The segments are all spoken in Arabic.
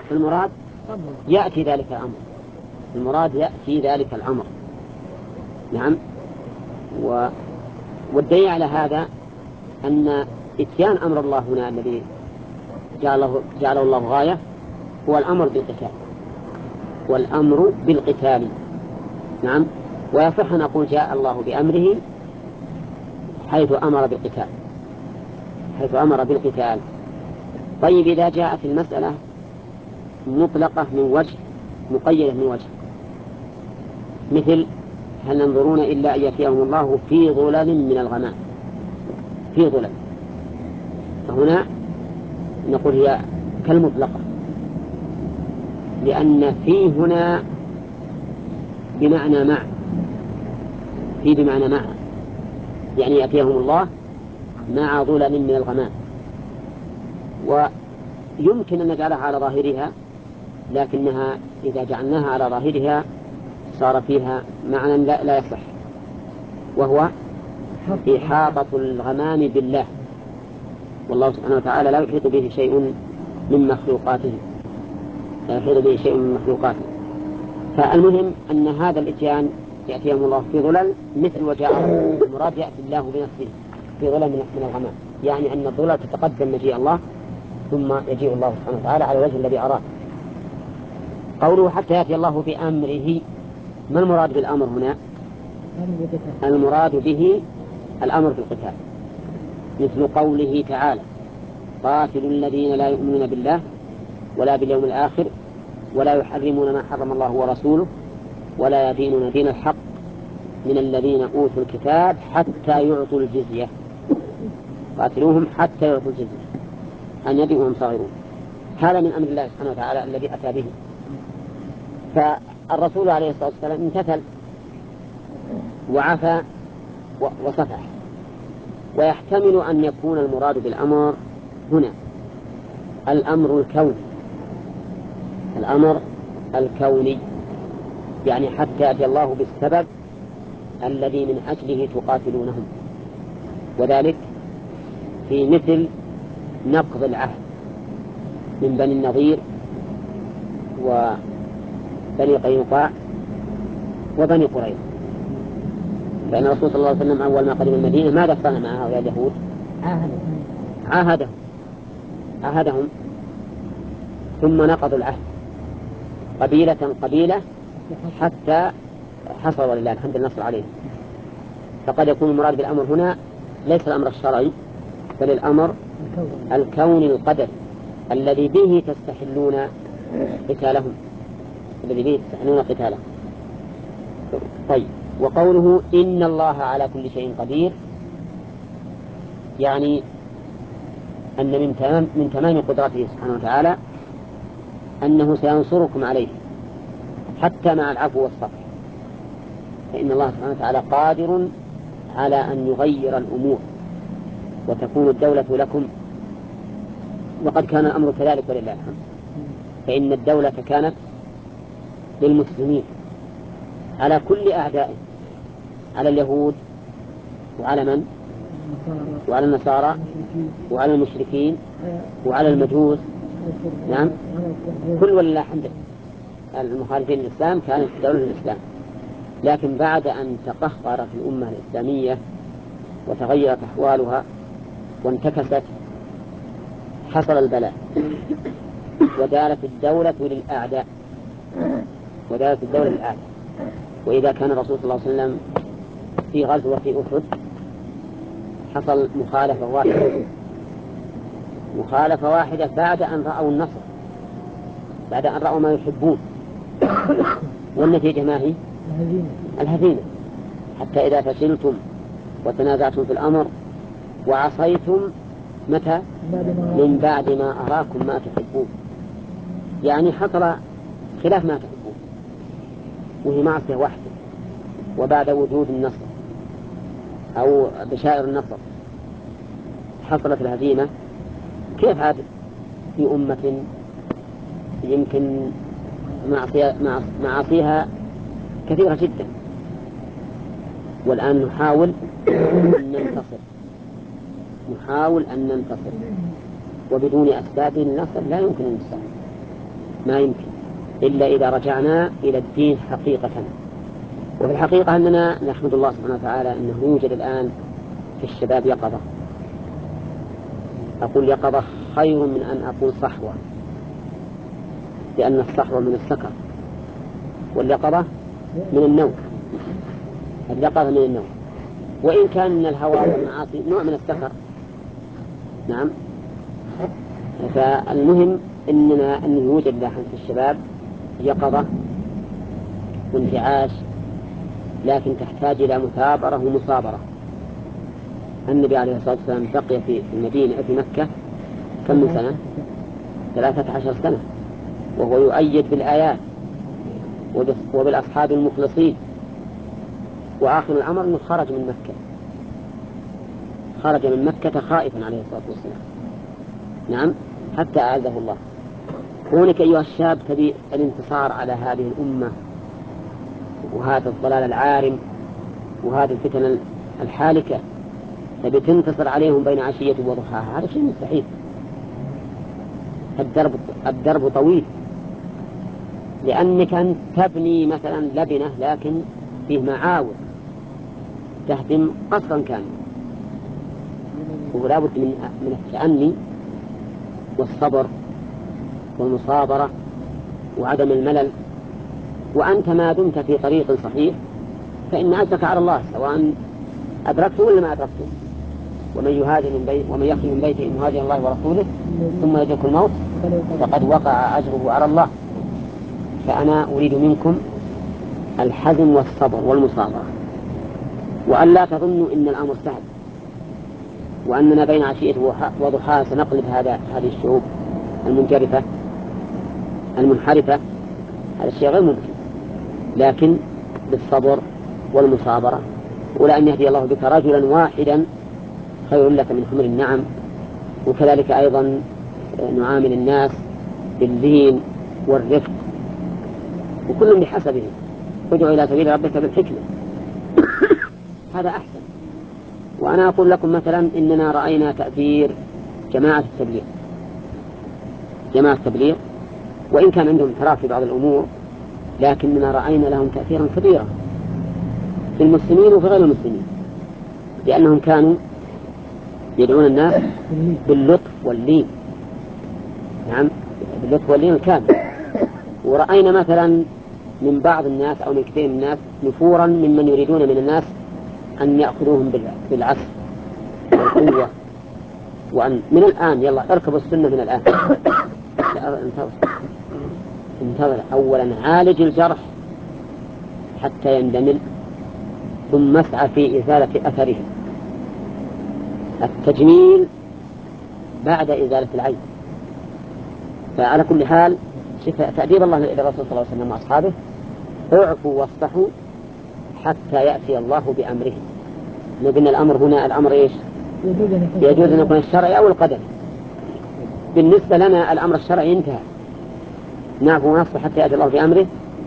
فالمراد يأتي ذلك الأمر، المراد يأتي ذلك الأمر. نعم. والدليل على هذا أن إتيان أمر الله هنا الذي جعله الله غاية هو الأمر بالقتال، والأمر بالقتال. نعم. ويصح أن نقول جاء الله بأمره حيث أمر بالقتال، حيث أمر بالقتال. طيب إذا جاءت المسألة مطلقة من وجه مقيدة من وجه، مثل هل ينظرون إلا أن يأتيهم الله في ظلل من الغمام، في ظلل، فهنا نقول هي كالمطلقة، لأن في هنا بمعنى مع، في بمعنى مع، يعني يأتيهم الله مع ظلل من الغمام. ويمكن أن نجعلها على ظاهرها، لكنها إذا جعلناها على ظاهرها صار فيها معنى لا يصح، وهو إحاطة الغمام بالله، والله سبحانه وتعالى لا يحيط به شيء من مخلوقاته، لا يحيط به شيء من مخلوقاته. فالمهم أن هذا الإتيان يأتيهم الله في ظلل مثل وجاء المراد يأتي الله بنفسه في ظلل من الغمام، يعني أن الظلل تتقدم مجيء الله ثم يجيء الله سبحانه وتعالى على الوجه الذي أراد. قوله حتى يأتي الله بأمره، ما المراد بالأمر هنا؟ المراد به الأمر بالقتال، مثل قوله تعالى قاتلوا الذين لا يؤمنون بالله ولا باليوم الآخر ولا يحرمون ما حرم الله ورسوله ولا يدينون دين الحق من الذين أوتوا الكتاب حتى يعطوا الجزية، قاتلوهم حتى يعطوا الجزية عن يد وهم صاغرون. هذا من أمر الله سبحانه وتعالى الذي أتى به. فالرسول عليه الصلاة والسلام امتثل وعفى وصفح. ويحتمل أن يكون المراد بالأمر هنا الأمر الكوني، الأمر الكوني، يعني حتى يأتي الله بالسبب الذي من أجله تقاتلونهم، وذلك في مثل نقض العهد من بني النضير وبني قينقاع وبني قريظة. فإن الرسول صلى الله عليه وسلم أول ما قدم المدينة ماذا صنع مع هؤلاء اليهود؟ عاهدهم ثم نقضوا العهد قبيلة قبيلة حتى حصل ولله الحمد النصر عليه. فقد يكون المراد بالأمر هنا ليس الأمر الشرعي بل الأمر الكوني القدري الذي به تستحلون قتالهم، الذي به تستحلون قتالهم. طيب. وقوله إن الله على كل شيء قدير، يعني أن من تمام قدرته سبحانه وتعالى أنه سينصركم عليه حتى مع العفو والصفح، فإن الله سبحانه وتعالى قادر على أن يغير الأمور وتكون الدولة لكم، وقد كان الأمر كذلك ولله الحمد. فإن الدولة كانت للمسلمين على كل أعدائهم، على اليهود وعلى من؟ وعلى النصارى وعلى المشركين وعلى المجوس. نعم، كل ولله الحمد المخالفين للإسلام كانت دولة الإسلام. لكن بعد أن تقهقرت الأمة الإسلامية وتغيرت أحوالها وانتكست حصل البلاء ودارت الدولة للأعداء، ودارت الدولة للأعداء. وإذا كان الرسول صلى الله عليه وسلم في غزوة أحد حصل مخالفة واحدة بعد أن رأوا النصر، بعد أن رأوا ما يحبون، والنتيجة ما هي؟ الهزيمة. حتى إذا فشلتم وتنازعتم في الأمر وعصيتم متى؟ من بعد ما أراكم ما تحبون، يعني حصل خلاف ما تحبون وهي معصية واحدة، وبعد وجود النصر أو بشائر النصر حصلت الهزيمة. كيف عاد في أمة يمكن معاصيها كثيرة جدا؟ والآن نحاول أن ننتصر وبدون أسباب النصر لا يمكن النصر. ما يمكن إلا إذا رجعنا إلى الدين حقيقة. وفي الحقيقة أننا نحمد الله سبحانه وتعالى أنه يوجد الآن في الشباب يقظة. أقول يقظة خير من أن أقول صحوة، لأن الصحوة من السكر واليقظة من النوم. اليقظة من النوم، وإن كان من الهوى والمعاصي نوع من السكر. نعم. فالمهم أنه يوجد لاحظ في الشباب يقظة وانتعاش، لكن تحتاج إلى مثابرة ومصابرة. النبي عليه الصلاة والسلام بقي في المدينة في مكة كم من سنة؟ 13 سنة، وهو يؤيد بالآيات وبالأصحاب المخلصين. وآخر الأمر أنه خرج من مكة، خرج من مكة خائفا عليه الصلاة والسلام. نعم، حتى أعزه الله. كونك أيها الشاب تبي الانتصار على هذه الأمة وهذا الضلال العارم وهذه الفتن الحالكة، تبي تنتصر عليهم بين عشية وضحاها، هذا شيء مستحيل. الدرب طويل، لأنك أن تبني مثلا لبنة لكن فيه معاور تهدم قصرا كاملا، ولا بد من التأني والصبر والمصابرة وعدم الملل. وأنت ما دمت في طريق صحيح فإن أجرك على الله، سواء أدركته ولا ما أدركته. ومن يخرج من بيته مهاجرا الله ورسوله ثم يدرك الموت فقد وقع أجره على الله. فأنا أريد منكم الحزم والصبر والمصابرة، وأن لا تظنوا إن الأمر سهل وأننا بين عشية وضحاها سنقلب هذه الشعوب المنجرفة المنحرفة. هذا الشيء غير ممكن، لكن بالصبر والمصابرة. ولأن يهدي الله بك رجلا واحدا خير لك من حمر النعم. وكذلك أيضا نعامل الناس باللين والرفق، وكل بحسبه. ادعو إلى سبيل ربك بالحكمة، هذا أحسن. وأنا أقول لكم مثلا إننا رأينا تأثير جماعة التبليغ، وإن كان عندهم انحراف في بعض الأمور، لكننا رأينا لهم تأثيرا كبيرا في المسلمين وفي غير المسلمين، لأنهم كانوا يدعون الناس باللطف واللين. نعم، باللطف واللين الكامل. ورأينا مثلا من بعض الناس أو من كثير من الناس نفورا ممن يريدون من الناس أن يأخذوهم بالعسل والقوة، وأن من الآن يلا اركبوا السنة من الآن. انتظر أولا، عالج الجرح حتى يندمل، ثم اسعى في إزالة أثره. التجميل بعد إزالة العيب. فعلى كل حال تأديب الله إلى الرسول صلى الله عليه وسلم وأصحابه: اعفوا واصفحوا حتى يأتي الله بأمره. قلنا الأمر هنا الأمر إيش؟ يجوز أن يكون الشرعي أو القدري. بالنسبة لنا الأمر الشرعي انتهى، نعفو ونصفح حتى يأتي الله بأمره.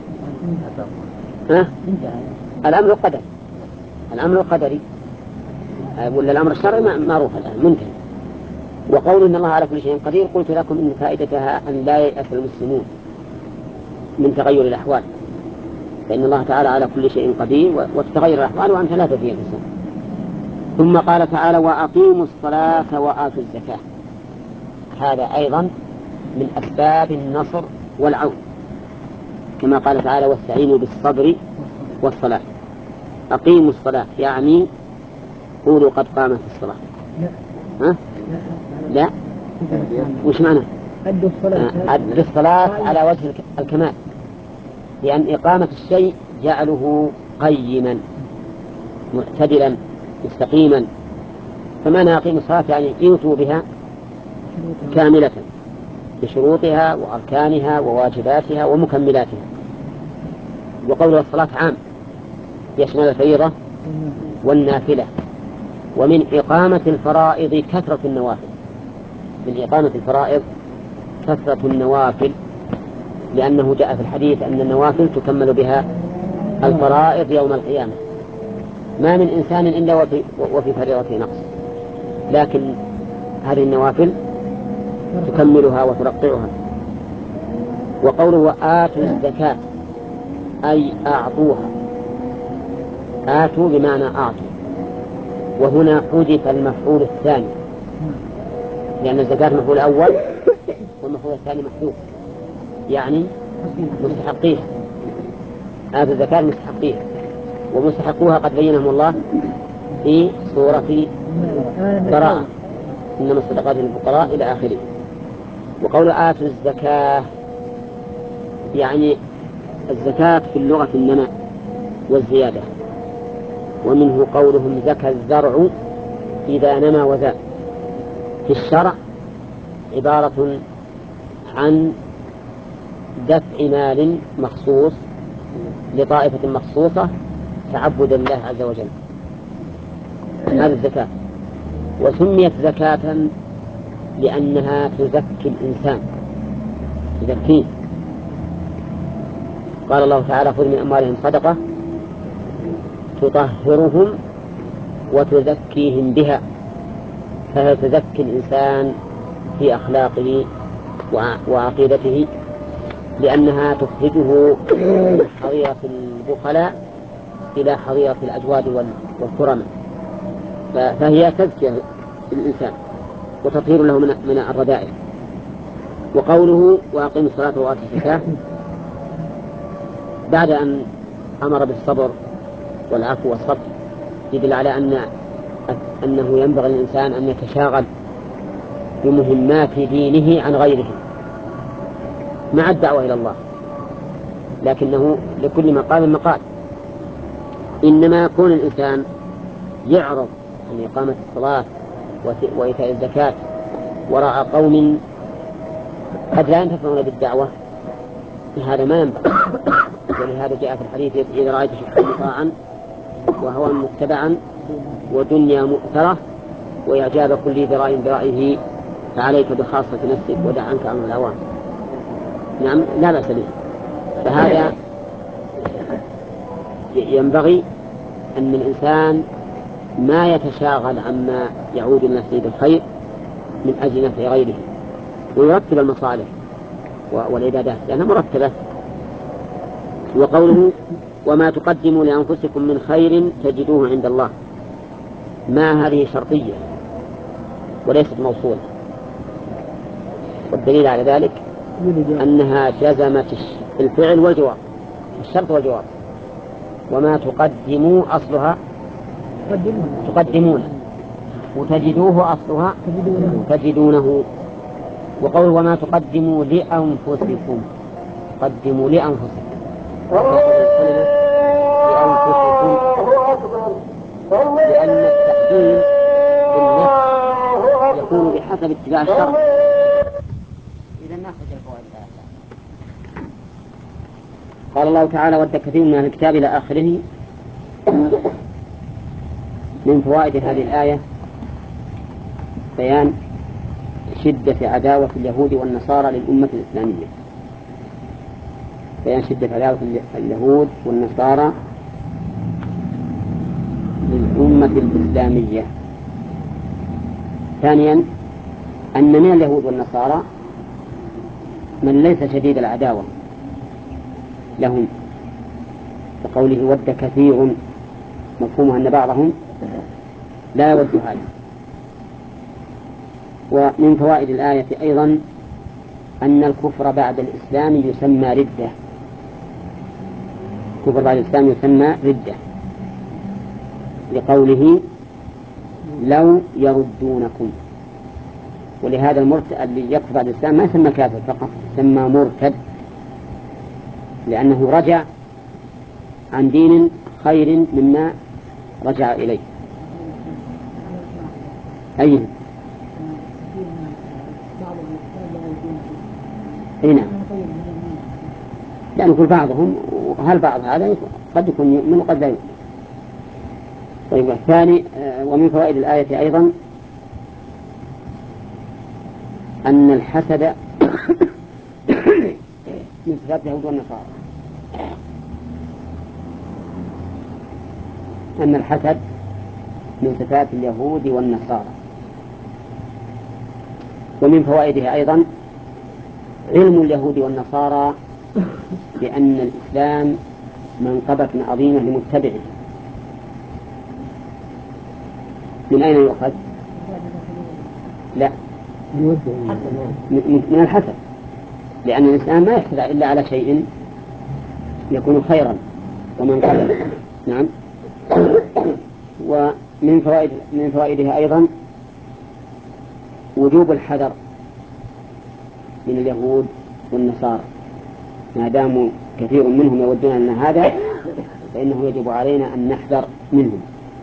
الأمر القدري ولا الأمر الشرعي معروف الآن منتهي. وقول إن الله على كل شيء قدير، قلت لكم إن فائدتها أن لا ييأس المسلمون من تغير الأحوال، فإن الله تعالى على كل شيء قدير وتتغير الأحوال وأنت لا تدري الإنسان. ثم قال تعالى: وأقيموا الصلاة وآتوا الزكاة. هذا أيضا من أسباب النصر والعون، كما قال تعالى: واستعينوا بالصبر والصلاة. أقيموا الصلاة يعني قولوا قد قامت الصلاة. لا وش معنى؟ أدوا الصلاة على وجه الكمال، لأن إقامة الشيء جعله قيما معتدلا مستقيما. فمعنى أقيموا الصلاة يعني يؤتوا بها كاملة بشروطها وأركانها وواجباتها ومكملاتها. وقول الصلاة عام يشمل الفريضة والنافلة. ومن إقامة الفرائض كثرة النوافل، من إقامة الفرائض كثرة النوافل، لأنه جاء في الحديث أن النوافل تكمل بها الفرائض يوم القيامة. ما من إنسان إلا وفي فريضته نقص، لكن هذه النوافل تكملها وترقعها. وقوله وآتوا الزكاة أي أعطوها، آتوا بمعنى أعطوا، وهنا حذف المفعول الثاني لأن الزكاة مفعول الأول والمفعول الثاني محذوف، يعني مستحقيها. آتوا الزكاة مستحقيها، ومستحقوها قد بينهم الله في سورة براءة إنما الصدقات للفقراء إلى آخره. وقول آتوا الزكاة يعني الزكاة في اللغة النماء والزيادة، ومنه قولهم زكى الزرع إذا نمى وزاد. في الشرع عبارة عن دفع مال مخصوص لطائفة مخصوصة تعبدا لله عز وجل، هذا الزكاة. وسميت زكاة لأنها تزكي الإنسان، تزكيه. قال الله تعالى خذ من أموالهم صدقة تطهرهم وتزكيهم بها، فهي تزكي الإنسان في أخلاقه وعقيدته، لأنها تخرجه من حظيرة البخلاء إلى حظيرة الأجواد والكرم، فهي تزكية الإنسان وتطهير له من الرذائل. وقوله وأقيموا الصلاة وآتوا الزكاة بعد أن أمر بالصبر والعفو والصبر يدل على أنه ينبغي للإنسان أن يتشاغل بمهمات دينه عن غيره مع الدعوة إلى الله، لكنه لكل مقام مقال. إنما يكون الإنسان يعرض عن إقامة الصلاة وإيتاء الزكاة وراء قوم قد لا ينتفعون بالدعوة، هذا ما ينبغي. ولهذا جاء في الحديث إذا رأيت شخصا مطاعا وهوى متبعا ودنيا مؤثرة وإعجاب كل ذراء برأيه فعليك بخاصة نفسك ودع عنك أمر العوام. نعم لا بأس به. فهذا ينبغي أن الإنسان ما يتشاغل عما يعود لنفسه بالخير من أجل نفع غيره، ويرتب المصالح والعبادات لأنها مرتبة. وقوله وما تقدموا لأنفسكم من خير تجدوه عند الله، ما هذه شرطية وليست موصولة، والدليل على ذلك أنها جزمت الفعل والجواب، الشرط والجواب. وما تقدموا أصلها تقدمون، وتجدوه أصلها تجدونه. وقول وما تقدموا لأنفسكم، قدموا لأنفسكم لأن التقديم بالنفس يكون بحسب اتباع الشرع. إذا ناخذ الفوائد. قال الله تعالى ود كثير من الكتاب إلى آخره. من فوائد هذه الآية بيان شدة عداوة اليهود والنصارى للأمة الإسلامية، بيان شدة عداوة اليهود والنصارى للأمة الإسلامية. ثانيا أن من اليهود والنصارى من ليس شديد العداوة لهم، وقوله ود كثير مفهومها أن بعضهم لا يود هذا. ومن فوائد الآية أيضا أن الكفر بعد الإسلام يسمى ردة، الكفر بعد الإسلام يسمى ردة، لقوله لو يردونكم. ولهذا المرتد اللي يكفر بعد الإسلام ما يسمى كافر فقط، يسمى مرتد، لأنه رجع عن دين خير مما رجع إليه. أي نعم، لأن كل بعضهم وهل بعض هذا قد يكون يؤمن وقد لا يؤمن. طيب الثاني ومن فوائد الآية أيضا أن الحسد من صفات اليهود والنصارى، أن الحسد من صفات اليهود والنصارى. ومن فوائدها أيضا علم اليهود والنصارى بأن الإسلام منقبة عظيمة لمتبعه. من أين يؤخذ؟ لا، من الحسب، لأن الإسلام ما يحتوي إلا على شيء يكون خيرا ومنقبا. نعم. ومن فوائدها أيضا وجوب الحذر من اليهود والنصارى، ما داموا كثير منهم يودون أن هذا، فإنه يجب علينا أن نحذر منهم.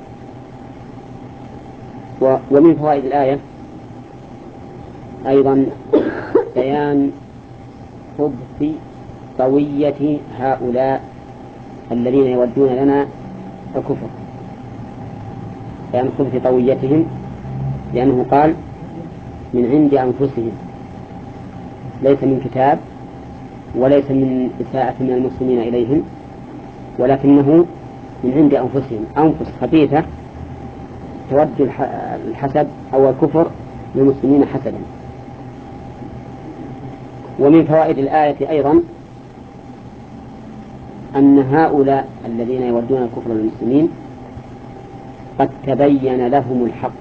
ومن فوائد الآية أيضا بيان خبث طوية هؤلاء الذين يودون لنا الكفر، بيان خبث طويتهم، لأنه قال من عند أنفسهم، ليس من كتاب وليس من إساءة من المسلمين إليهم، ولكنه من عند أنفسهم، أنفس خبيثة تود الحسد أو الكفر للمسلمين حسدا. ومن فوائد الآية أيضا أن هؤلاء الذين يودون الكفر للمسلمين قد تبين لهم الحق،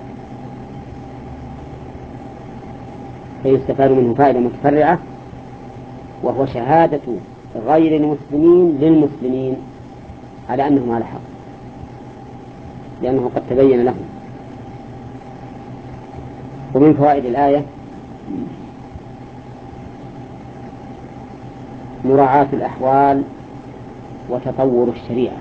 فيستفاد منه فائدة متفرعة، وهو شهادة غير المسلمين للمسلمين على أنهم على حق، لأنه قد تبين لهم. ومن فوائد الآية مراعاة الأحوال وتطور الشريعة،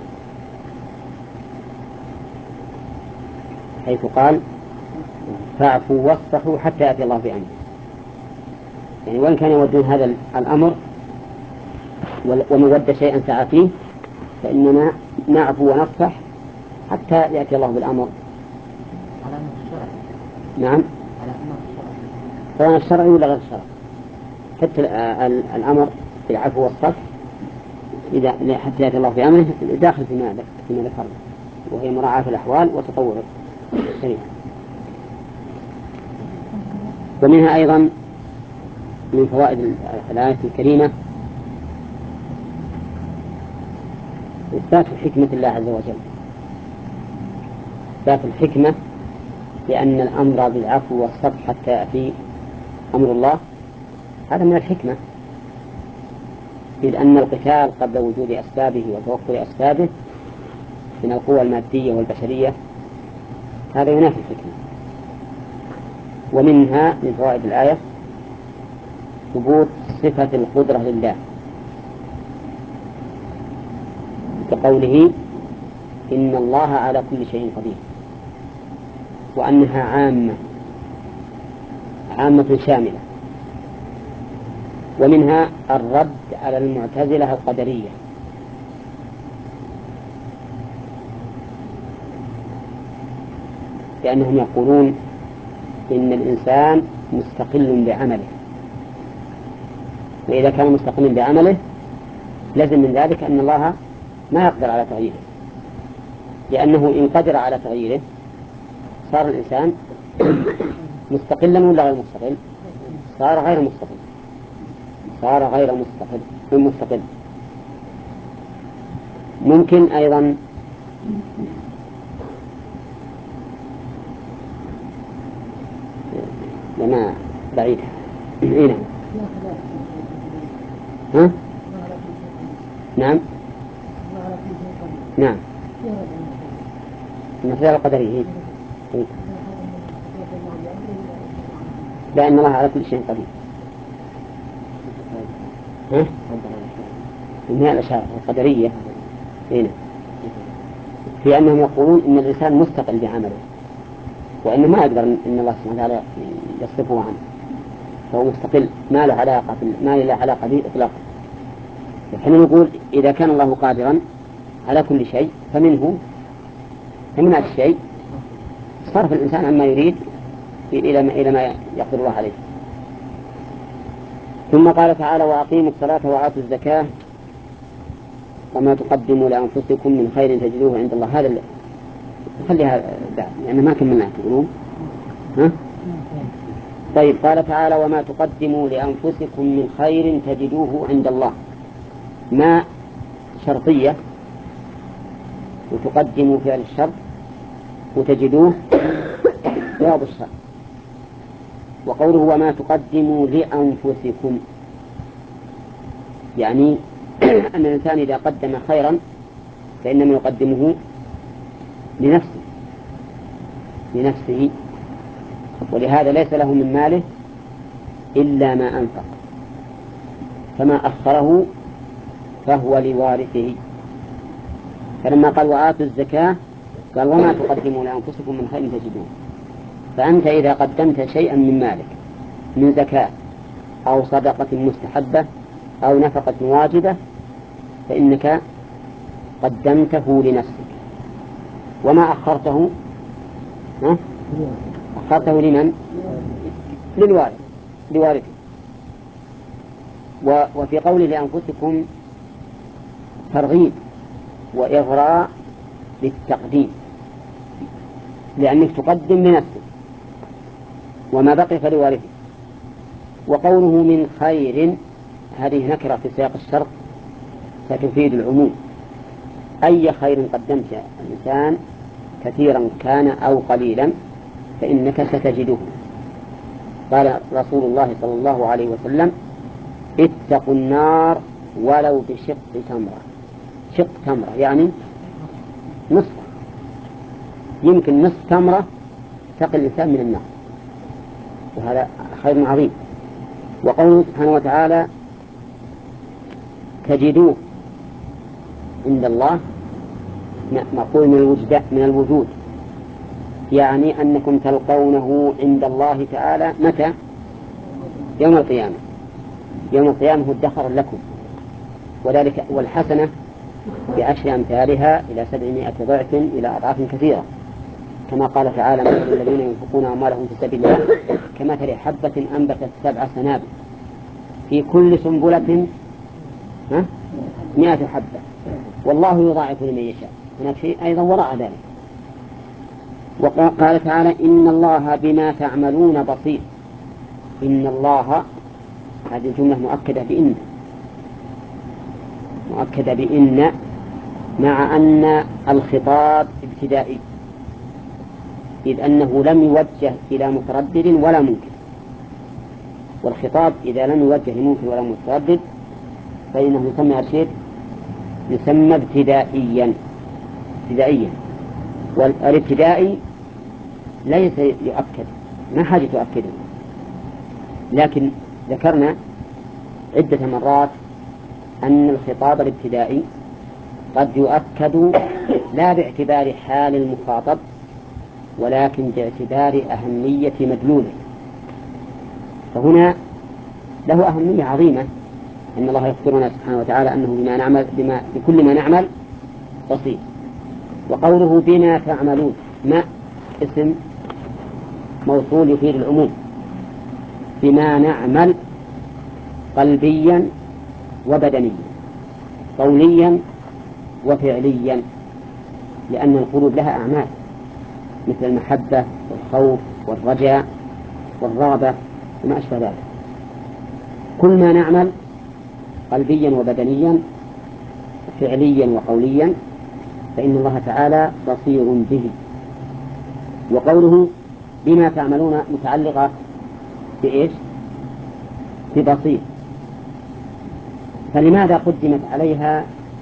حيث قال فاعفوا واصفحوا حتى يأتي الله بأمره، يعني وإن كان يودون هذا الأمر ومن ود شيئا سعى فيه، فإننا نعفو ونصفح حتى يأتي الله بالأمر. نعم، سواء الشرعي ولا غير الشرعي، حتى الأمر بالعفو والصفح إذا حتى يأتي الله بأمره داخل فيما ذكرنا، وهي مراعاة الأحوال وتطور الشريعة. ومنها أيضا من فوائد الآية الكريمة إثبات حكمة الله عز وجل، إثبات الحكمة، لأن الأمر بالعفو والصفح حتى يأتي أمر الله هذا من الحكمة، إذ أن القتال قبل وجود أسبابه وتوفر أسبابه من القوى المادية والبشرية هذا ينافي الحكمة. ومنها من فوائد الآية ثبوت صفة القدرة لله، كقوله إن الله على كل شيء قدير، وأنها عامة شاملة. ومنها الرد على المعتزلة القدرية، لأنهم يقولون إن الإنسان مستقل بعمله، وإذا كان مستقل بعمله لازم من ذلك أن الله ما يقدر على تغييره، لأنه إن قدر على تغييره صار الإنسان مستقلا ولا غير مستقل؟ صار غير مستقل، صار غير مستقل. ممكن أيضا لما بعيدها هنا. ها؟ نعم نعم، المسألة القدرية هي. لأن الله على كل شيء قدير. ها؟ إنها الأشياء القدرية هنا في أنهم يقولون إن الإنسان مستقل بعمله، وإنه ما يقدر إن الله سبحانه وتعالى يصرفه عنه، فهو مستقل ما له علاقة به إطلاقا. نحن نقول إذا كان الله قادرا على كل شيء فمن هذا الشيء صرف الإنسان عما يريد إلى ما يقدر الله عليه. ثم قال تعالى وأقيموا الصلاة وآتوا الزكاة وما تقدموا لأنفسكم من خير تجدوه عند الله. هذا خليها بعد يعني ما كملنا تقولون. ها؟ طيب، قال تعالى: وما تقدموا لأنفسكم من خير تجدوه عند الله. ما شرطية، وتقدموا فعل الشرط، وتجدوه جواب الشرط. وقوله وما تقدموا لأنفسكم، يعني أن الإنسان إذا قدم خيرا فإنما يقدمه لنفسه، ولهذا ليس له من ماله إلا ما أنفق، فما أخره فهو لوارثه. فلما قال وآتوا الزكاة قال وما تقدموا لأنفسكم من خير تجدوه. فأنت إذا قدمت شيئا من مالك من زكاة أو صدقة مستحبة أو نفقة واجبة فإنك قدمته لنفسك. وما أخرته أخرته لمن؟ لوارثه. وفي قوله لأنفسكم ترغيب وإغراء للتقديم، لأنك تقدم لنفسك وما بقي فلوارثه. وقوله من خير هذه نكرة في سياق الشرط فتفيد العموم. أي خير قدمت الإنسان كثيرا كان أو قليلا فإنك ستجده. قال رسول الله صلى الله عليه وسلم: اتقوا النار ولو بشق تمرة. شق تمرة يعني نصف، يمكن نصف تمرة تقي الإنسان من النار، وهذا خير عظيم. وقوله سبحانه وتعالى تجدوه عند الله مقول من الوجود، يعني أنكم تلقونه عند الله تعالى متى؟ يوم القيامة. يوم القيامة هو ادخر لكم، وذلك والحسنة بعشر أمثالها إلى 700 ضعف إلى أضعاف كثيرة، كما قال تعالى: مثل الذين ينفقون أموالهم في سبيل الله كمثل حبة أنبتت 7 سنابل في كل سنبلة 100 حبة والله يضاعف لمن يشاء. هناك شيء أيضا وراء ذلك. وقال تعالى: إن الله بما تعملون بصير. إن الله، هذه الجملة مؤكدة بإن مع أن الخطاب ابتدائي، إذ أنه لم يوجه إلى متردد ولا منكر، والخطاب إذا لم يوجه لمنكر ولا متردد فإنه يسمى ابتدائيا. والابتدائي ليس يؤكد، ما حاجة تؤكده، لكن ذكرنا عدة مرات أن الخطاب الابتدائي قد يؤكد لا باعتبار حال المخاطب ولكن باعتبار أهمية مدلوله. فهنا له أهمية عظيمة، إن الله يخبرنا سبحانه وتعالى أنه بكل ما نعمل بصير. وقوله بما تعملون، ما اسم موصول يفيد العموم. بما نعمل قلبيا وبدنيا، قوليا وفعليا، لأن القلوب لها أعمال مثل المحبة والخوف والرجاء والرغبة وما أشبه ذلك. كل ما نعمل قلبيا وبدنيا فعليا وقوليا فإن الله تعالى بصير به. وقوله بما تعملون متعلقة بإيش؟ ببصير. فلماذا قدمت عليها؟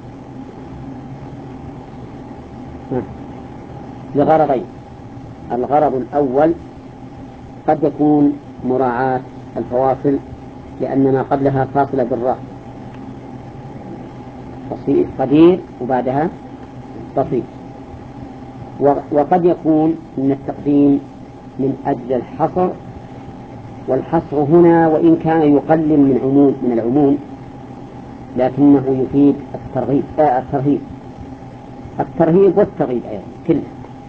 لغرضين. الغرض الأول قد يكون مراعاة الفواصل، لأن ما قبلها فاصلة بالراء، قدير وبعدها بصير. وقد يكون من التقديم من أجل الحصر، والحصر هنا وإن كان يقلل من العموم لكنه يفيد الترهيب والترغيب أيضا كله.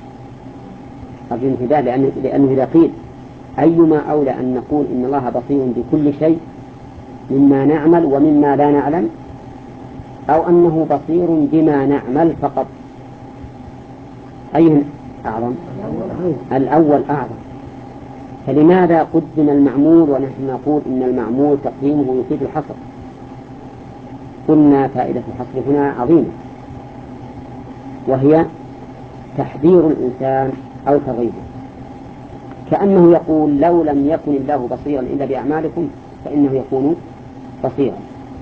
لأنه إذا قيل أيما أولى أن نقول إن الله بصير بكل شيء مما نعمل ومما لا نعلم، أو أنه بصير بما نعمل فقط، أيه أعظم؟ الأول أعظم، فلماذا قدم المعمول ونحن نقول إن المعمول تقديمه يفيد الحصر؟ قلنا فائدة الحصر هنا عظيمة، وهي تحذير الإنسان أو ترغيبه، كأنه يقول لو لم يكن الله بصيرا إلا بأعمالكم فإنه يكون بصيرا،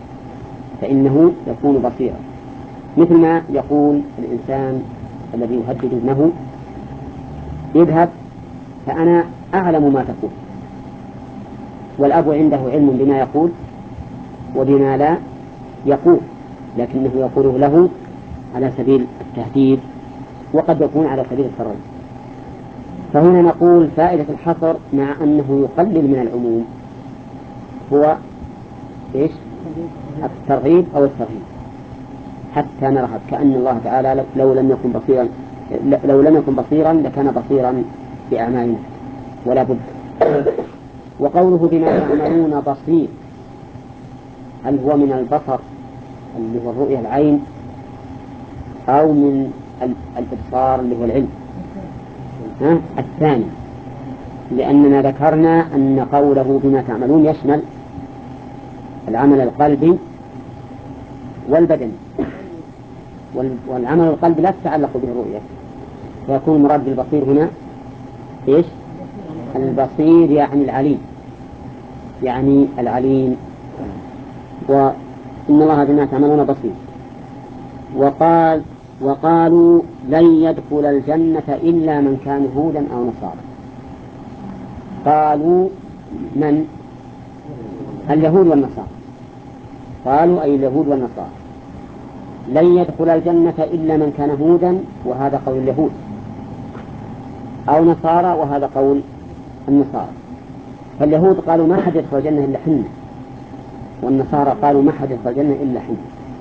مثل ما يقول الإنسان الذي يهدد ابنه اذهب فأنا أعلم ما تقول، والأب عنده علم بما يقول وبما لا يقول، لكنه يقوله له على سبيل التهديد وقد يكون على سبيل الترغيب. فهنا نقول فائدة الحصر مع أنه يقلل من العموم هو إيش؟ الترغيب أو الترهيب، حتى نرهب كأن الله تعالى لو لم يكن بصيرا لكان بصيرا بأعمالنا ولا بد. وقوله بما تعملون بصير، هل هو من البصر اللي هو الرؤية العين أو من الإبصار اللي هو العلم؟ الثاني، لأننا ذكرنا أن قوله بما تعملون يشمل العمل القلبي والبدني، والعمل القلبي لا تتعلق به الرؤية، ويكون مراد بالبصير هنا إيش؟ البصير يعني العليم، وإن الله بما تعملون بصير. وقالوا لن يدخل الجنة إلا من كان هودا أو نصارى. قالوا من؟ اليهود والنصارى، قالوا أي اليهود والنصارى لن يدخل الجنة إلا من كان هودا، وهذا قول اليهود، أو نصارى، وهذا قول النصارى. فاليهود قالوا ما حد يدخل الجنة إلا حنا، والنصارى قالوا ما حد يدخل الجنة إلا حنا.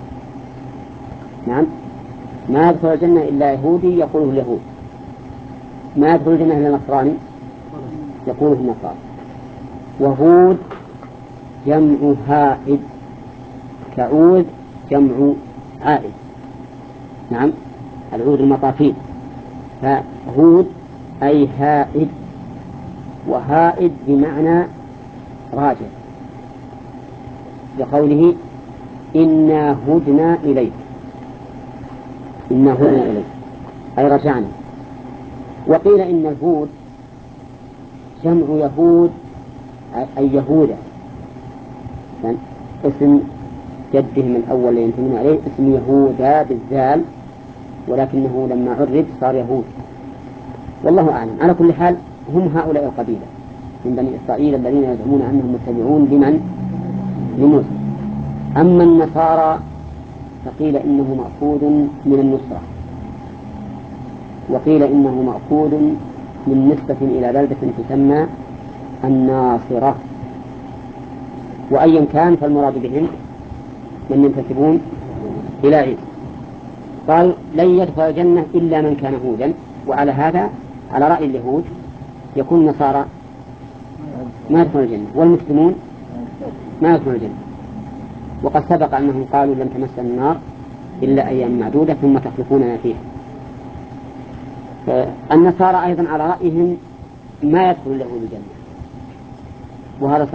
نعم، ما يدخل الجنة إلا يهودي يقوله اليهود، ما يدخل الجنة إلا نصراني يقوله النصارى. وهود جمع هائد، كعود جمع عائد، نعم العود المطافيل، فهود أي هائد، وهائد بمعنى راجع، لقوله إنا هدنا إليك، أي رجعنا. وقيل إن الهود جمع يهود أي يهودة، يعني اسم جدهم الأول ينتمون عليه اسم يهودا بالذال، ولكنه لما عرب صار يهود، والله أعلم. على كل حال هم هؤلاء القبيلة من بني إسرائيل الذين يزعمون أنهم متبعون لموسى. أما النصارى فقيل إنه مأخوذ من النصرة، وقيل إنه مأخوذ من نسبة إلى بلدة تسمى الناصرة. وأيا كان فالمراد بهم من ينتسبون إلى عيسى. قال لن يدخل الجنة إلا من كان هودا، وعلى هذا على رأي اليهود يكون النصارى ما يدخل الجنة والمسلمون ما يدخل الجنة، وقد سبق أنهم قالوا لن تمسنا النار إلا أيام معدودة ثم تخلفوننا فيها. النصارى أيضا على رأيهم ما يدخل اليهود الجنة، وهذا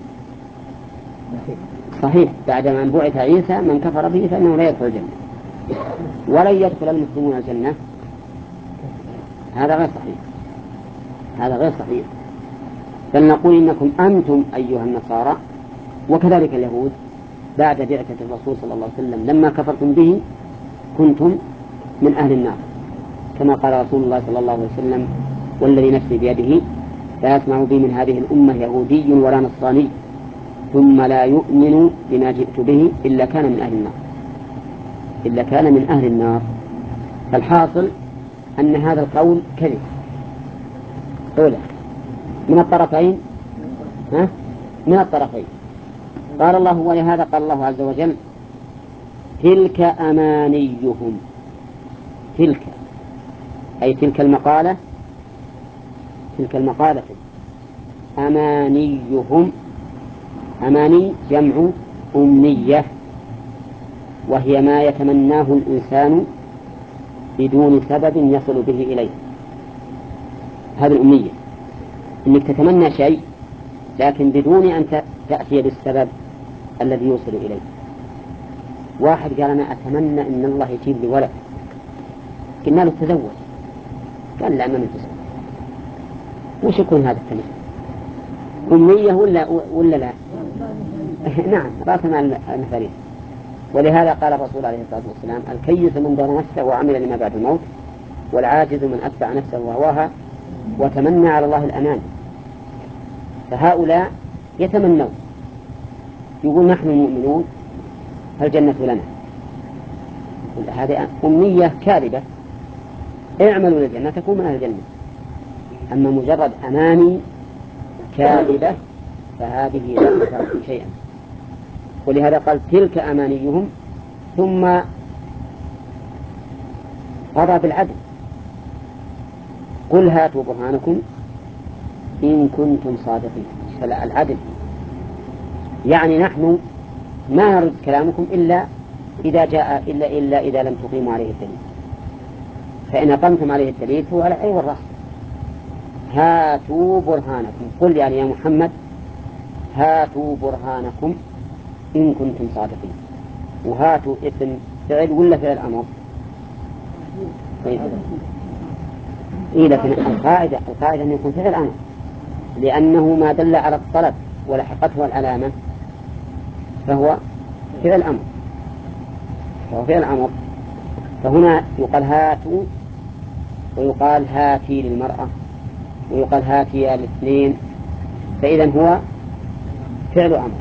صحيح بعد ما بعث عيسى من كفر به فإنه لا يدخل الجنة. ولن يدخل المسلمون الجنة، هذا غير صحيح، بل نقول إنكم أنتم أيها النصارى وكذلك اليهود بعد بعثة الرسول صلى الله عليه وسلم لما كفرتم به كنتم من أهل النار، كما قال رسول الله صلى الله عليه وسلم والذي نفسي بيده لا يسمع بي من هذه الأمة يهودي ولا نصراني ثم لا يؤمن بما جئت به إلا كان من أهل النار. فالحاصل أن هذا القول كذب أولا من الطرفين. قال الله، ولهذا قال الله عز وجل تلك أمانيهم، تلك أي تلك المقالة أمانيهم. أماني جمع أمنية، وهي ما يتمناه الإنسان بدون سبب يصل به إليه، هذه الأمنية. إنك تتمنى شيء لكن بدون أن تأتي بالسبب الذي يوصل إليه. واحد قال أنا أتمنى أن الله يجيب لي ولد، قلنا له تزوج، قال لا، ما نتزوج. وش يكون هذا التمني؟ أمنية ولا لا؟ نعم، رأس مع المثالين. ولهذا قال الرسول عليه الصلاة والسلام: الكيس من دار نفسه وعمل لما بعد الموت، والعاجز من أتبع نفسه وهواها وتمنى على الله الأمان. فهؤلاء يتمنون، يقول نحن المؤمنون الجنة لنا. هذه أمنية كاذبة، اعملوا للجنة تكون من أهل الجنة. أما مجرد أماني كاذبة فهذه لا تفعل شيئا. ولهذا قال تلك أمانيهم، ثم قضى بالعدل: قل هاتوا برهانكم إن كنتم صادقين. فالعدل يعني نحن ما نرد كلامكم إلا إذا لم تقيموا عليه الدليل، فإن أقمتم عليه الدليل فهو على العين والرأس. هاتوا برهانكم، قل يعني يا محمد هاتوا برهانكم إن كنتم صادقين. وهاتوا اسم فعل ولا فعل أمر؟ لكن القاعدة أن يكون فعل أمر، لأنه ما دل على الطلب ولحقته العلامة فهو فعل أمر. فهنا يقال هاتوا، ويقال هاتي للمرأة، ويقال هاتي الاثنين، فإذا هو فعل أمر.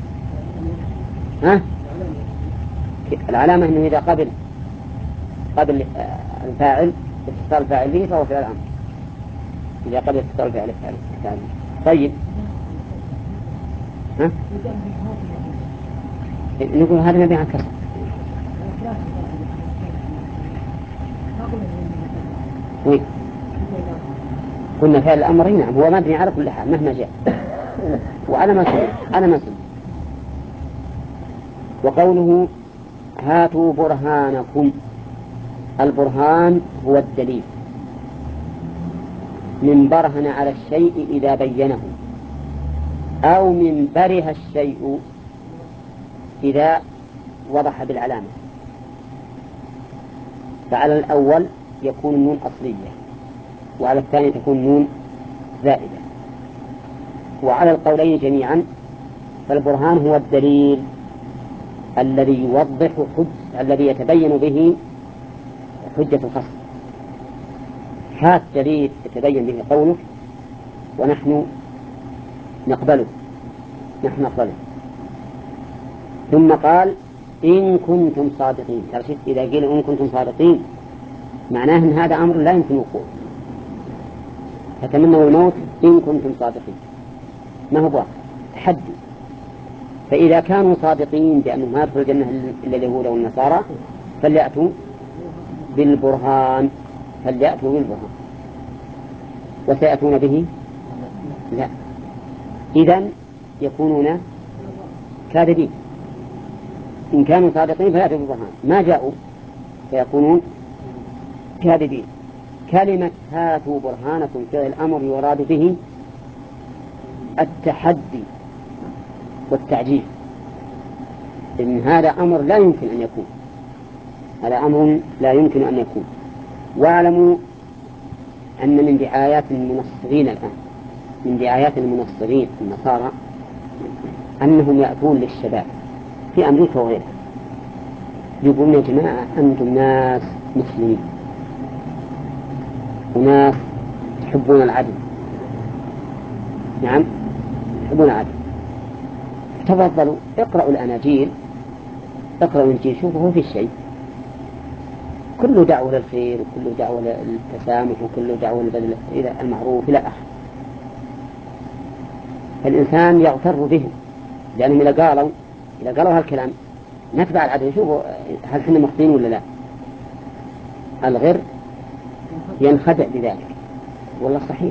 العلامة أنه إذا قبل الفاعل اتصال فاعل به فهو فعل أمر، إذا قبل اتصال فاعل به. طيب، نقول هذا مبيع كسر. قلنا فعل الأمر نعم هو مبني على كل حال مهما جاء وعلى ما سمع. وقوله هاتوا برهانكم، البرهان هو الدليل، من برهن على الشيء إذا بينه، أو من بره الشيء إذا وضح بالعلامة. فعلى الأول يكون النون أصلية، وعلى الثاني تكون نون زائدة. وعلى القولين جميعا فالبرهان هو الدليل الذي يوضح الذي يتبين به حجة الخصم. هذا دليل يتبين به قولك ونحن نقبله. ثم قال إن كنتم صادقين. إذا قيل إن كنتم صادقين معناه أن هذا أمر لا يمكن وقوعه، فتمنوا الموت إن كنتم صادقين، ما هو تحدي. فإذا كانوا صادقين بأنهم ما يدخل الجنة إلا اليهود والنصارى فليأتوا بالبرهان. وسيأتون به؟ لا، إذن يكونون كاذبين. إن كانوا صادقين فيأتوا بالبرهان، ما جاءوا فيكونون كاذبين. كلمة هاتوا برهانكم في الأمر يراد به التحدي والتعجيل، إن هذا أمر لا يمكن أن يكون. واعلموا أن من دعايات المنصرين الآن، من دعايات المنصرين النصارى أنهم يأتون للشباب في أمريكا وغيرها يقولون يا جماعة أنتم ناس مسلمين وناس تحبون العدل، نعم تحبون العدل، تفضلوا اقرأوا الأناجيل، اقرأوا الإنجيل، شوفوا في الشيء كله دعوة للخير وكله دعوة للتسامح وكله دعوة إلى المعروف إلى آخره. فالإنسان يغتر بهم لأنهم إذا قالوا هالكلام نتبع العدل، شوفوا هل حنا مخطئين ولا لا. الغر ينخدع بذلك، والله صحيح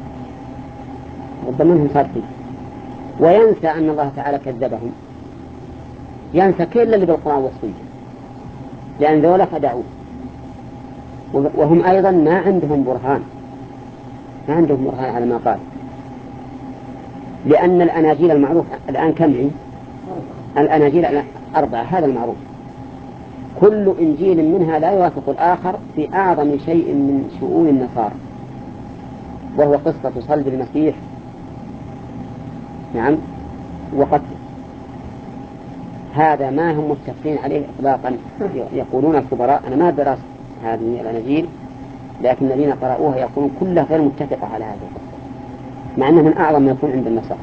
ربما هم صادقين، وينسى أن الله تعالى كذبهم، ينسى كل اللي بالقرآن والسنة، لأن ذولا خدعوه، وهم أيضا ما عندهم برهان على ما قال. لأن الأناجيل المعروف الآن كم هي؟ الأناجيل 4 هذا المعروف. كل إنجيل منها لا يوافق الآخر في أعظم شيء من شؤون النصارى، وهو قصة صلب المسيح، نعم، وقتله. هذا ما هم متفقين عليه إطلاقا. يقولون الخبراء، أنا ما درست هذه الأناجيل، لكن الذين قرأوها يقولون كلها غير متفقة على هذه القصة، مع أنه من أعظم ما يكون عند النصارى.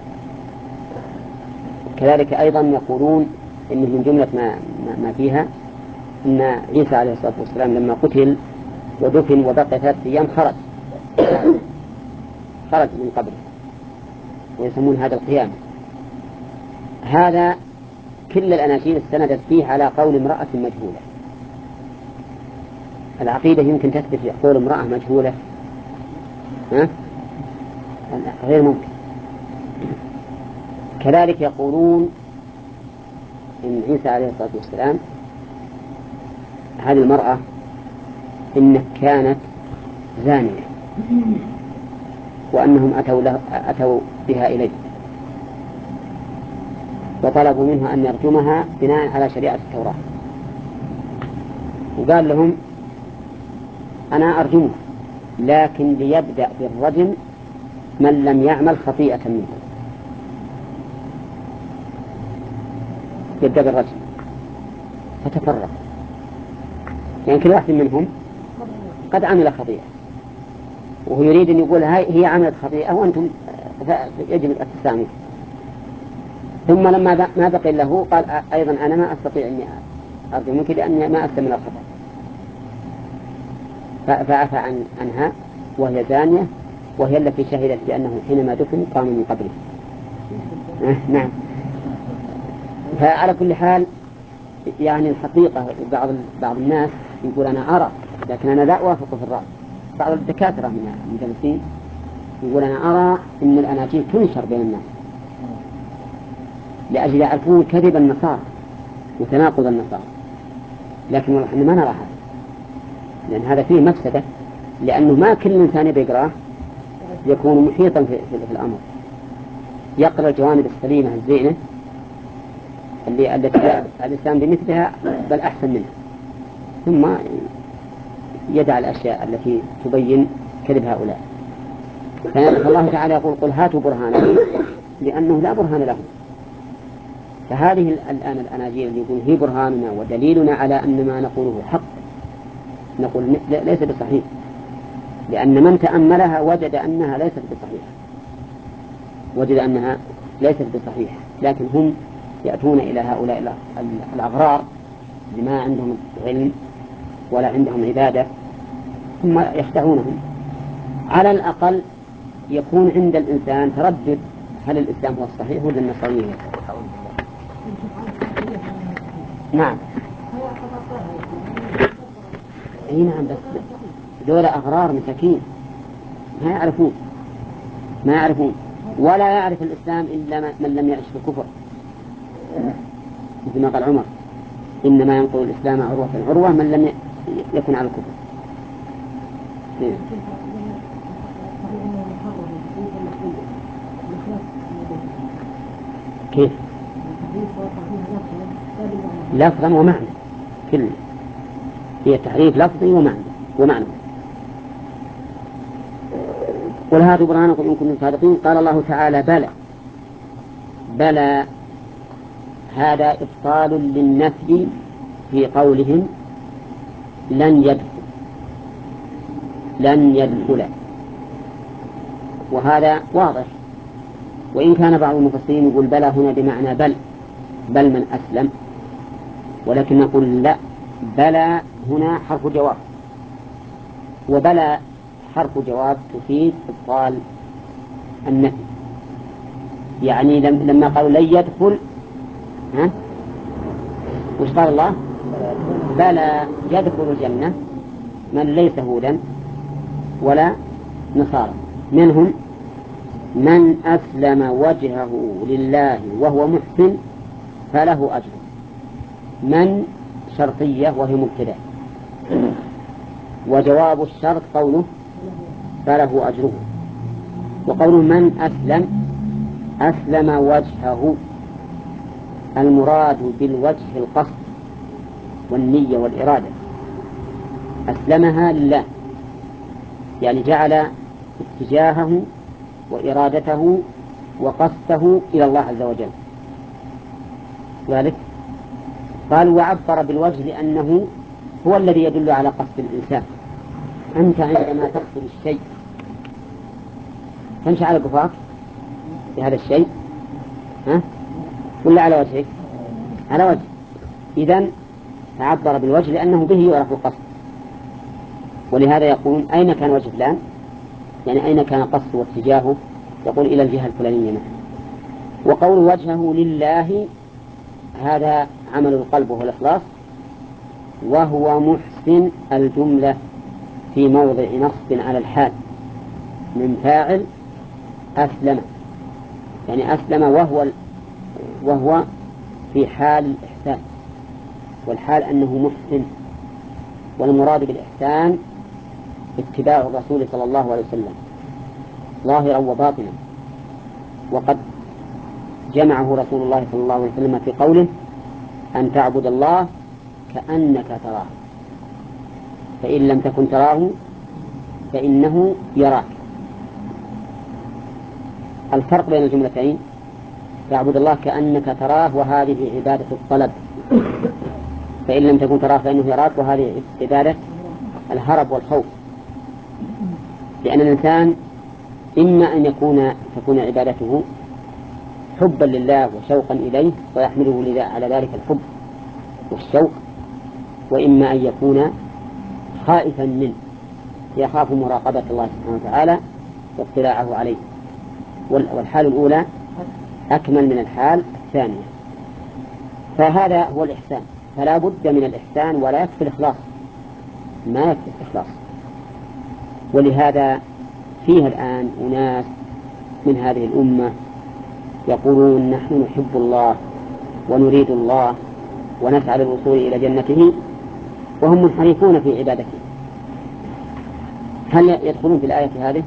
كذلك أيضا يقولون إن من جملة ما فيها أن عيسى عليه الصلاة والسلام لما قتل ودفن وبقي 3 أيام خرج من قبره، ويسمون هذا القيام. هذا كل الأناجيل استندت فيه على قول امرأة مجهولة. العقيدة يمكن تثبت قول امرأة مجهولة؟ غير ممكن. كذلك يقولون إن عيسى عليه الصلاة والسلام هذه المرأة إن كانت زانية، وأنهم أتوا بها إليه وطلبوا منها أن يرجمها بناء على شريعة التوراة، وقال لهم أنا أرجمها، لكن ليبدأ بالرجم من لم يعمل خطيئة منه، يبدأ بالرجم. فتفرق، يعني كل واحد منهم قد عمل خطيئة، وهو يريد أن يقول هي عملت خطيئة وأنتم يجب التسامح. ثم لما ما بقي له قال أيضا أنا ما أستطيع أني أرجمك لأني ما أستمر الخطأ، فعفى عنها وهي زانية، وهي التي شهدت بأنه حينما دفن قام من قبره. نعم. فعلى كل حال يعني الحقيقة بعض الناس يقول أنا أرى، لكن أنا لا أوافق في الرأي. بعض الدكاترة من المدرسين يقول أنا أرى أن الأناجيل تنشر بين الناس لأجل يعرفون كذب النصارى وتناقض النصارى، لكن والله إحنا ما نرى هذا، لأن هذا فيه مفسدة، لأنه ما كل إنسان بيقرأه يكون محيطا في الأمر، يقرأ الجوانب السليمة الزينة التي الإسلام بمثلها بل أحسن منها، ثم يدع الأشياء التي تبين كذب هؤلاء. فالله تعالى يقول قل هاتوا برهانكم، لأنه لا برهان لهم. فهذه الآن الأناجيل اللي يقول هي برهاننا ودليلنا على أن ما نقوله حق، نقول ليس بصحيح، لأن من تأملها وجد أنها ليست بصحيحة، لكن هم يأتون إلى هؤلاء الأغرار لما عندهم علم ولا عندهم عبادة، ثم يخدعونهم. على الأقل يكون عند الإنسان تردد، هل الإسلام هو الصحيح ولا النصرانية؟ نعم. اي نعم، بس دول أغرار مساكين ما يعرفون ولا يعرف الإسلام إلا من لم يعش في الكفر، مثل ما قال عمر إنما ينقل الإسلام عروة من لم يكن على الكفر. كيف؟ لفظا ومعنى، كله هي تحريف لفظي ومعنى. قل هاتوا برهانكم إن كنتم صادقين. قال الله تعالى بلى، هذا إبطال للنفي في قولهم لن يدخل، وهذا واضح. وإن كان بعض المفسرين يقول بلى هنا بمعنى بل من أسلم، ولكن نقول لا، بلى هنا حرف جواب، وبلى حرف جواب تفيد إبطال النفي. يعني لما قالوا لن يدخل، وش قال الله؟ بلى يدخل الجنة من ليس هودا ولا نصارى، منهم من أسلم وجهه لله وهو محسن فله أجر. من شرطية وهي مبتدأ، وجواب الشرط قوله فله أجره. وقوله من أسلم أسلم وجهه. المراد بالوجه القصد والنية والإرادة، أسلمها لله، يعني جعل اتجاهه وإرادته وقصده إلى الله عز وجل. ذلك قال وعبر بالوجه لأنه هو الذي يدل على قصد الإنسان. أنت عندما تقصد الشيء تمشي على قفاك بهذا الشيء ولا على وجهك؟ على وجه. إذن عبر بالوجه لأنه به يعرف القصد. ولهذا يقول أين كان وجه فلان، يعني أين كان قصده واتجاهه، يقول إلى الجهة الفلانية مثلا. وقول وجهه لله هذا عمل القلب وهو الإخلاص. وهو محسن الجملة في موضع نصب على الحال من فاعل أسلم، يعني أسلم وهو في حال الإحسان، والحال أنه محسن. والمراد بالإحسان اتباع الرسول صلى الله عليه وسلم ظاهرا وباطنا. وقد جمعه رسول الله صلى الله عليه وسلم في قوله أن تعبد الله كأنك تراه فإن لم تكن تراه فإنه يراك. الفرق بين الجملتين تعبد الله كأنك تراه وهذه عبادة الطلب، فإن لم تكن تراه فإنه يراك وهذه عبادة الهرب والخوف. لأن الإنسان إما أن تكون عبادته حبا لله وشوقا إليه ويحمله على ذلك الحب والشوق، وإما أن يكون خائفا منه يخاف مراقبة الله سبحانه وتعالى واطلاعه عليه. والحال الأولى أكمل من الحال الثانية. فهذا هو الإحسان. فلا بد من الإحسان ولا يكفي الإخلاص، ما يكفي الإخلاص. ولهذا فيها الآن أناس من هذه الأمة يقولون نحن نحب الله ونريد الله ونسعى للوصول إلى جنته وهم منحرفون في عبادته. هل يدخلون في الآية هذه؟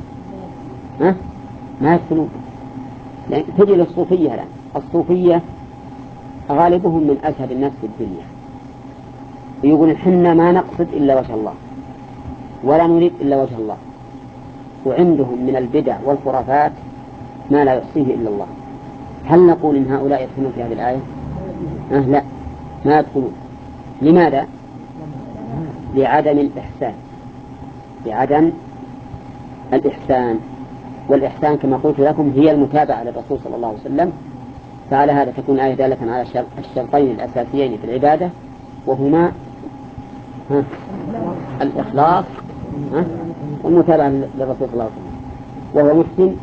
ما يدخلون. تجد الصوفية الآن، الصوفية غالبهم من أزهد الناس في الدنيا، يقول حنا ما نقصد إلا وجه الله ولا نريد إلا وجه الله، وعندهم من البدع والخرافات ما لا يحصيه إلا الله. هل نقول إن هؤلاء يدخلون في هذه الآية؟ لا، ما يدخلون. لماذا؟ لعدم الإحسان، لعدم الإحسان. والإحسان كما قلت لكم هي المتابعة للرسول صلى الله عليه وسلم. فعلى هذا تكون الآية دالة على الشرطين الأساسيين في العبادة، وهما الإخلاص والمتابعة للرسول صلى الله عليه وسلم. وهو محسن.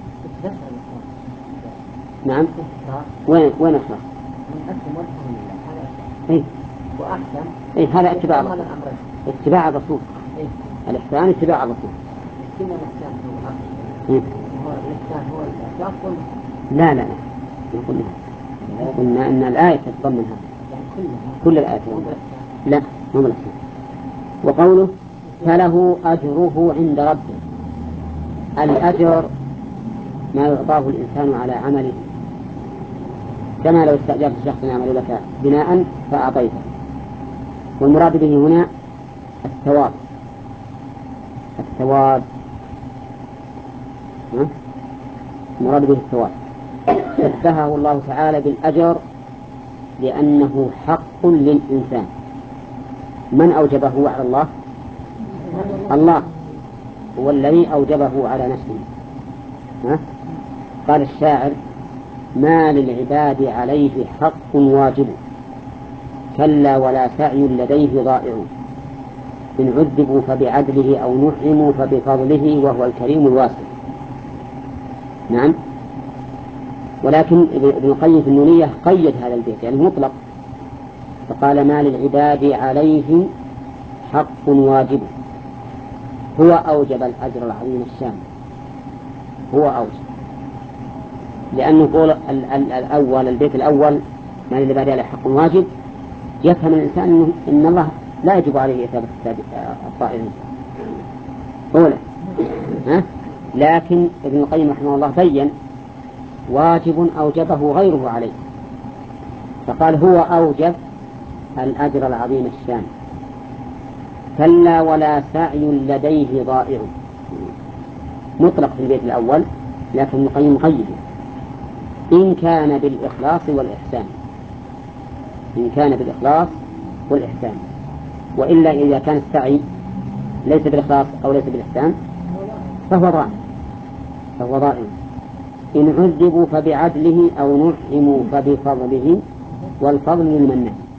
نعم. وين الإخلاص؟ هذا اتباع الرسول. اتباع الرسول. الإحسان اتباع الرسول. لا قلنا أن الآية تتضمن هذا كل الآية لا مو بالإحسان. وقوله فله أجره عند ربه. الأجر ما يعطاه الإنسان على عمله، كما لو استأجرت شخص يعمل لك بناء فأعطيته. والمراد به هنا الثواب المراد به الثواب. شبهه الله تعالى بالأجر لأنه حق للإنسان. من أوجبه على الله؟ الله هو الذي أوجبه على نفسه. قال الشاعر ما للعباد عليه حق واجب كلا ولا سعي لديه ضائع إن عذبوا فبعدله أو نعموا فبفضله وهو الكريم الواسع. نعم. ولكن ابن القيم في النونية قيد هذا البيت يعني مطلق، فقال ما للعباد عليه حق واجب. هو أوجب الأجر العظيم الشامل، هو أوجب. لأنه قول البيت الأول ما للعباد عليه حق واجب يفهم الإنسان إن الله لا يجب عليه إثابة الطائعين أولا. لكن ابن القيم رحمه الله بين واجب أوجبه غيره عليه، فقال هو أوجب الأجر العظيم الشان. كلا ولا سعي لديه ضائع، مطلق في البيت الأول، لكن ابن القيم مقيد إن كان بالإخلاص والإحسان، إن كان بالإخلاص والإحسان، وإلا إذا كان السعي ليس بالإخلاص أو ليس بالإحسان فهو ضائع. إن عذبوا فبعدله أو نعموا فبفضله، والفضل للمنان.